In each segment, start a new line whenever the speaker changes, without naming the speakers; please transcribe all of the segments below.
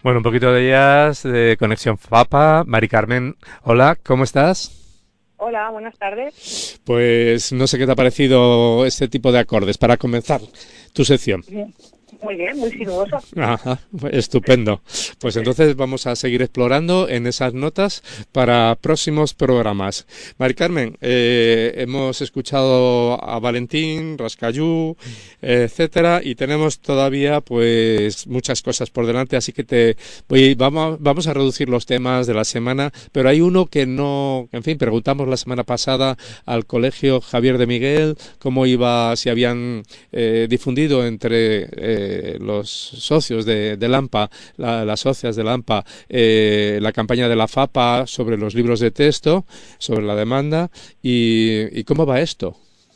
Bueno, un poquito de jazz, de Conexión FAPA. Mari Carmen, hola, ¿cómo estás?
Hola, buenas tardes.
Pues no sé qué te ha parecido este tipo de acordes para comenzar tu sección.
Muy bien, muy sinuoso.
Ajá, estupendo. Pues entonces vamos a seguir explorando en esas notas para próximos programas. Mari Carmen, hemos escuchado a Valentín, Rascayú, etcétera, y tenemos todavía pues muchas cosas por delante, así que vamos a reducir los temas de la semana, pero hay uno que no, en fin, preguntamos la semana pasada al Colegio Javier de Miguel cómo iba, si habían difundido entre los socios de LAMPA, las socias de LAMPA, la campaña de la FAPA sobre los libros de texto, sobre la demanda, y cómo va esto.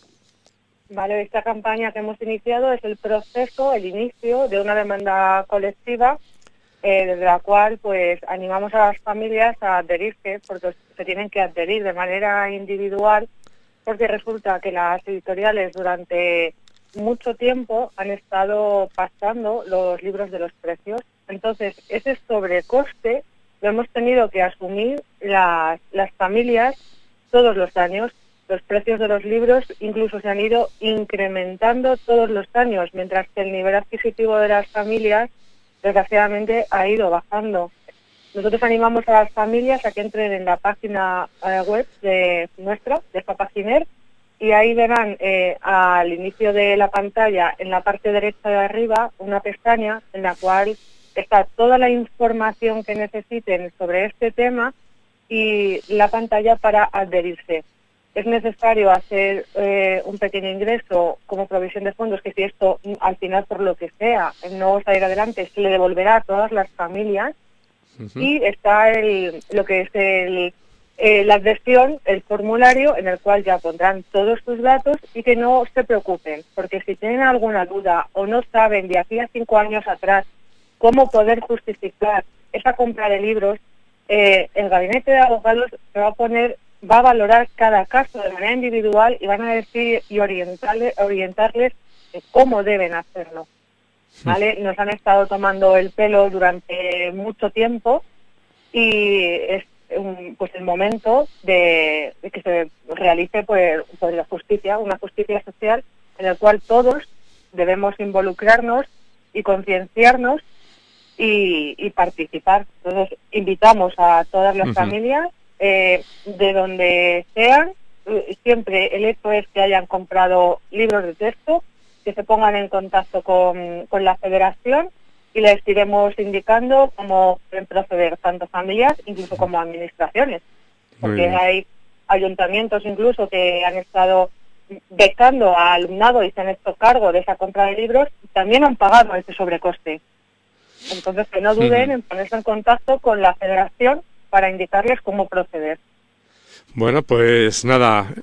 Vale, esta campaña que hemos iniciado es el proceso, el inicio de una demanda colectiva desde la cual pues animamos a las familias a adherirse, porque se tienen que adherir de manera individual, porque resulta que las editoriales durante mucho tiempo han estado pasando los libros de los precios. Entonces, ese sobrecoste lo hemos tenido que asumir las familias todos los años. Los precios de los libros incluso se han ido incrementando todos los años, mientras que el nivel adquisitivo de las familias, desgraciadamente, ha ido bajando. Nosotros animamos a las familias a que entren en la página web de nuestra, de Papaginer, y ahí verán al inicio de la pantalla, en la parte derecha de arriba, una pestaña en la cual está toda la información que necesiten sobre este tema y la pantalla para adherirse. Es necesario hacer un pequeño ingreso como provisión de fondos, que si esto al final, por lo que sea, no salir adelante, se le devolverá a todas las familias. Y está lo que es la adhesión, el formulario, en el cual ya pondrán todos sus datos y que no se preocupen, porque si tienen alguna duda o no saben de aquí a 5 años atrás cómo poder justificar esa compra de libros, el gabinete de abogados va a valorar cada caso de manera individual y van a decir y orientarles de cómo deben hacerlo. ¿Vale? Nos han estado tomando el pelo durante mucho tiempo y es pues el momento de que se realice pues la justicia, una justicia social en la cual todos debemos involucrarnos y concienciarnos y participar. Entonces invitamos a todas las familias de donde sean. Siempre el hecho es que hayan comprado libros de texto, que se pongan en contacto con la federación y les iremos indicando cómo pueden proceder tanto familias incluso como administraciones, porque hay ayuntamientos incluso que han estado becando a alumnado y se han hecho cargo de esa compra de libros y también han pagado ese sobrecoste. Entonces que no duden en ponerse en contacto con la federación para indicarles cómo proceder.
Bueno, pues nada,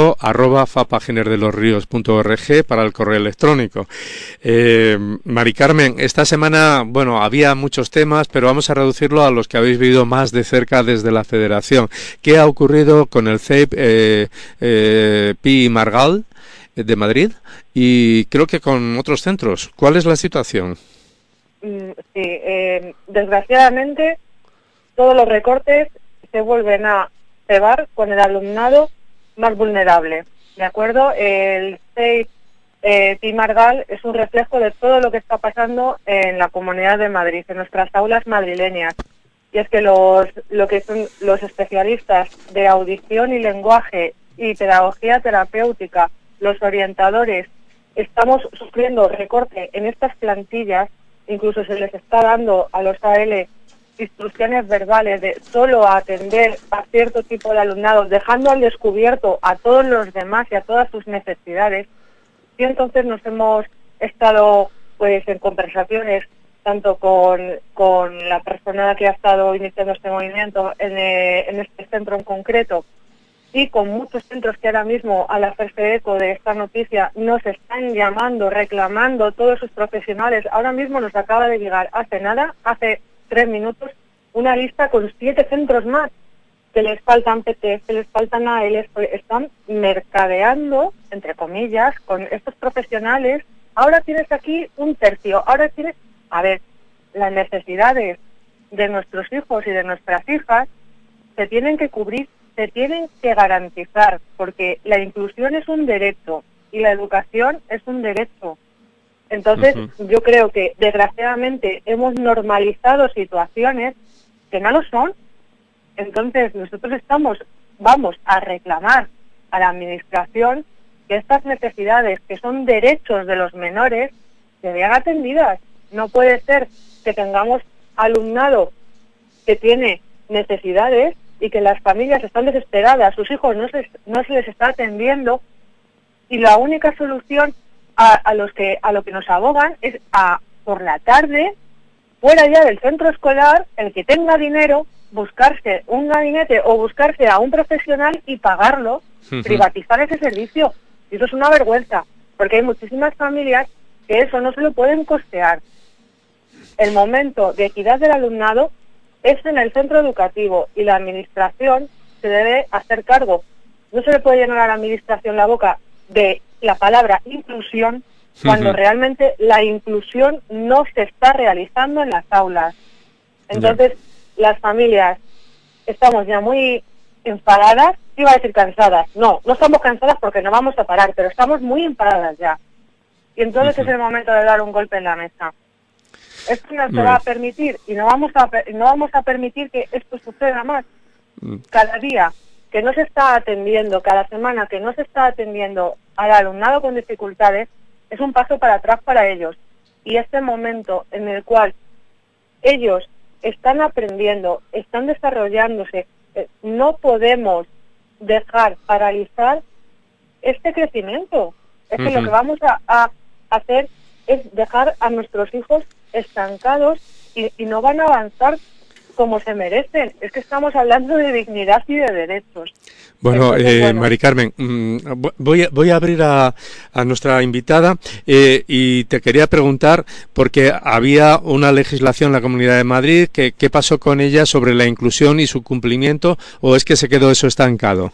info@fapaginerdelosrios.org para el correo electrónico. Mari Carmen, esta semana, bueno, había muchos temas, pero vamos a reducirlo a los que habéis vivido más de cerca desde la Federación. ¿Qué ha ocurrido con el CEIP Pi Margal de Madrid y creo que con otros centros? ¿Cuál es la situación?
Sí, desgraciadamente todos los recortes se vuelven a cebar con el alumnado más vulnerable, ¿de acuerdo? El CEIP Pi Margal es un reflejo de todo lo que está pasando en la Comunidad de Madrid, en nuestras aulas madrileñas. Y es que lo que son los especialistas de audición y lenguaje y pedagogía terapéutica, los orientadores, estamos sufriendo recorte en estas plantillas. Incluso se les está dando a los AL instrucciones verbales de solo atender a cierto tipo de alumnado, dejando al descubierto a todos los demás y a todas sus necesidades. Y entonces nos hemos estado pues en conversaciones tanto con la persona que ha estado iniciando este movimiento en este centro en concreto y con muchos centros que ahora mismo, al hacerse eco de esta noticia, nos están llamando, reclamando todos sus profesionales. Ahora mismo nos acaba de llegar hace 3 minutos, una lista con 7 centros más que les faltan PT, que les faltan ALs, están mercadeando, entre comillas, con estos profesionales. Ahora tienes aquí un tercio, ahora tienes... A ver, las necesidades de nuestros hijos y de nuestras hijas se tienen que cubrir, se tienen que garantizar, porque la inclusión es un derecho y la educación es un derecho. Entonces, yo creo que desgraciadamente hemos normalizado situaciones que no lo son. Entonces, nosotros vamos a reclamar a la administración que estas necesidades, que son derechos de los menores, se vean atendidas. No puede ser que tengamos alumnado que tiene necesidades y que las familias están desesperadas, sus hijos no se les está atendiendo, y la única solución a lo que nos abogan es por la tarde, fuera ya del centro escolar, el que tenga dinero, buscarse un gabinete o buscarse a un profesional y pagarlo, privatizar ese servicio. Y eso es una vergüenza, porque hay muchísimas familias que eso no se lo pueden costear. El momento de equidad del alumnado es en el centro educativo y la administración se debe hacer cargo. No se le puede llenar a la administración la boca de la palabra inclusión cuando realmente la inclusión no se está realizando en las aulas. Entonces, las familias estamos ya muy enfadadas, iba a decir cansadas. No estamos cansadas porque no vamos a parar, pero estamos muy enfadadas ya. Y entonces es el momento de dar un golpe en la mesa. Esto no se va a permitir y no vamos a permitir que esto suceda más. Cada día que no se está atendiendo, cada semana que no se está atendiendo al alumnado con dificultades, es un paso para atrás para ellos. Y este momento en el cual ellos están aprendiendo, están desarrollándose, no podemos dejar paralizar este crecimiento. Es que lo que vamos a hacer es dejar a nuestros hijos estancados y no van a avanzar como se merecen. Es que estamos hablando de dignidad y de derechos.
Bueno, Mari Carmen, voy a abrir a nuestra invitada y te quería preguntar, porque había una legislación en la Comunidad de Madrid, ¿qué pasó con ella sobre la inclusión y su cumplimiento, o es que se quedó eso estancado?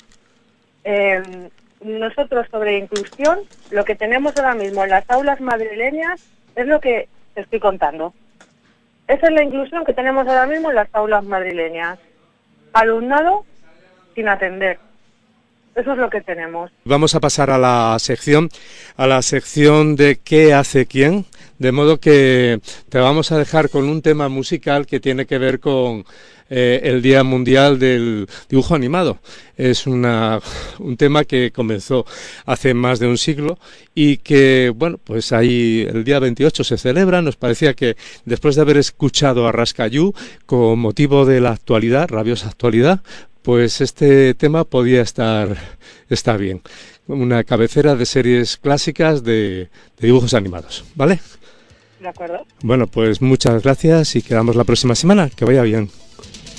Nosotros sobre inclusión, lo que tenemos ahora mismo en las aulas madrileñas es lo que te estoy contando. Esa es la inclusión que tenemos ahora mismo en las aulas madrileñas. Alumnado sin atender. Eso es lo que tenemos.
Vamos a pasar a la sección de ¿qué hace quién? De modo que te vamos a dejar con un tema musical que tiene que ver con el Día Mundial del Dibujo Animado. Es un tema que comenzó hace más de un siglo y que, bueno, pues ahí el día 28 se celebra. Nos parecía que después de haber escuchado a Rascayú con motivo de la actualidad, rabiosa actualidad, pues este tema podía estar bien. Una cabecera de series clásicas de dibujos animados, ¿vale?
De acuerdo.
Bueno, pues muchas gracias y quedamos la próxima semana. Que vaya bien.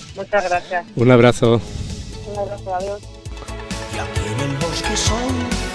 Muchas gracias.
Un abrazo.
Un abrazo, adiós.
Y aquí en el bosque son